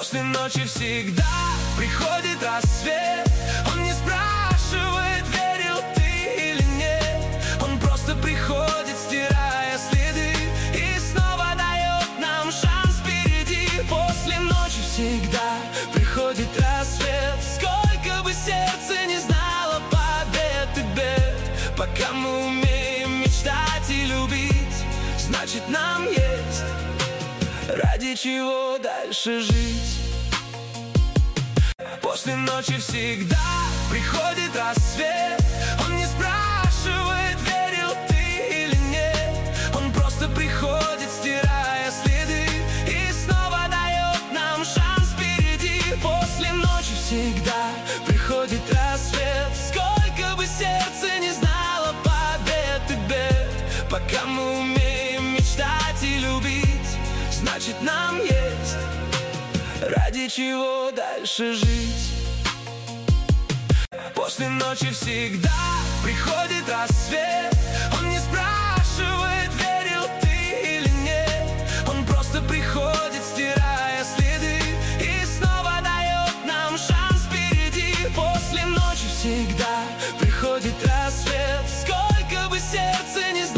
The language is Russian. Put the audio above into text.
После ночи всегда приходит рассвет. Он не спрашивает, верил ты или нет. Он просто приходит, стирая следы, и снова дает нам шанс впереди. После ночи всегда приходит рассвет. Сколько бы сердце не знало побед и бед, пока мы умеем мечтать и любить, значит нам есть ради чего дальше жить. После ночи всегда приходит рассвет. Он не спрашивает, верил ты или нет. Он просто приходит, стирая следы, и снова дает нам шанс впереди. После ночи всегда приходит рассвет. Сколько бы сердце не знало побед и бед, пока мы умеем мечтать и любить, значит нам есть ради чего дальше жить. После ночи всегда приходит рассвет. Он не спрашивает, верил ты или нет. Он просто приходит, стирая следы, и снова дает нам шанс впереди. После ночи всегда